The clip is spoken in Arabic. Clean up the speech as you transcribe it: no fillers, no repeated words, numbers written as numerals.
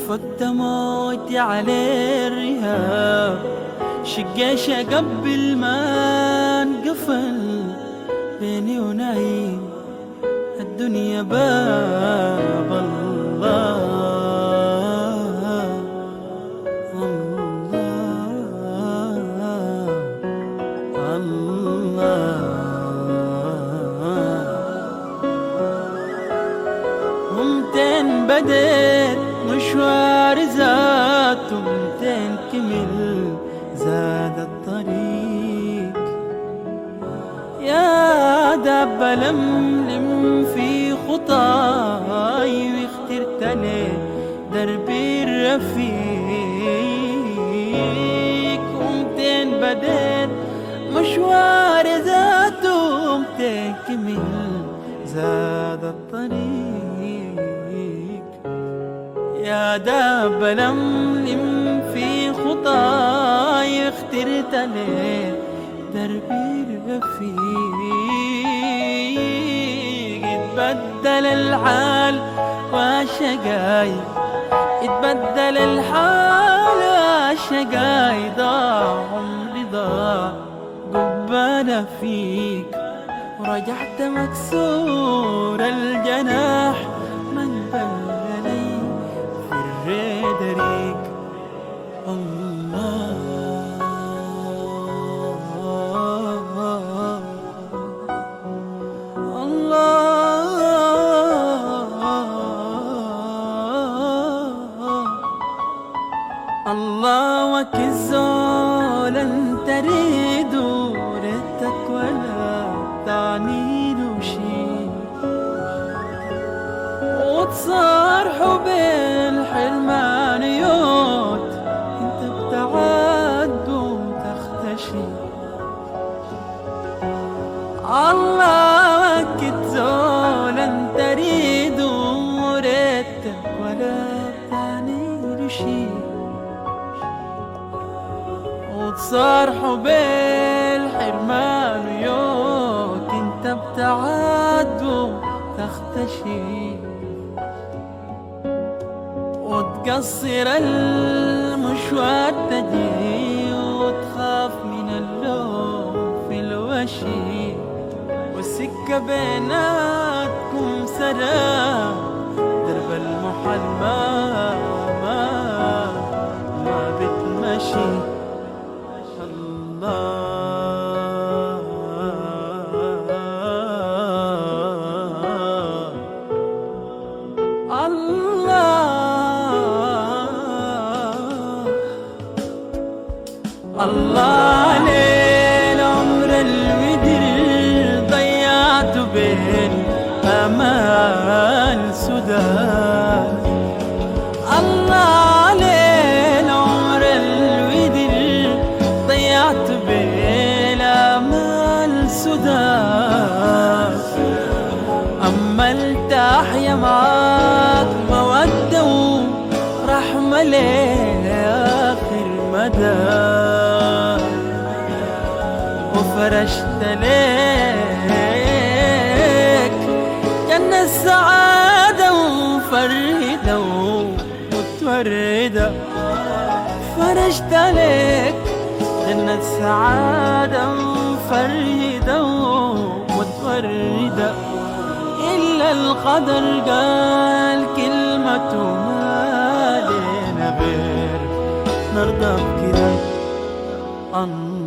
فت موتي على الرهاب، شقة قبل ما انقفل بيني ونعيم الدنيا باب الله. ومتين بديت مشوار ذات، ومتين كمل زاد الطريق. يا دابة لملم في خطاي، واخترت لي دربي الرفيق. ومتين بديت مشوار ذات، ومتين كمل زاد الطريق. يا دابة لملم في خطاي، اخترت لي دربي الرفيق. اتبدل الحال واشقاي، اتبدل الحال واشقاي، ضاع عمري ضاع قبالة فيك. ورجعت مكسور الجناح، من بللي في الريدريك. الله الله وكزول انت ريدو، ريتك ولا تعني له شي. وتصار حب الحرمان يوت، انت بتعد وتختشي. الله وكزول انت ريدو، ريتك ولا تعني له شي. وتصار حب الحرمان ويوت، انت بتعد وتختشي. وتقصر المشوار تجي، وتخاف من اللوم في الوشي. والسكة بيناتكم سلام، درب المحال ما بتمشي. الله ليل عمر الودر ضيعته بين آمال سداد. الله ليل عمر الودر ضيعته بين آمال سداد. أما التحيا معاك مودة ورحمة لآخر مدى. وفرشت ليك جنة السعادة وفرهدة ومتوردة. فرشت ليك جنة السعادة وفرهدة ومتوردة. إلا القدر قال كلمته ما لينا غير نرضى بكده.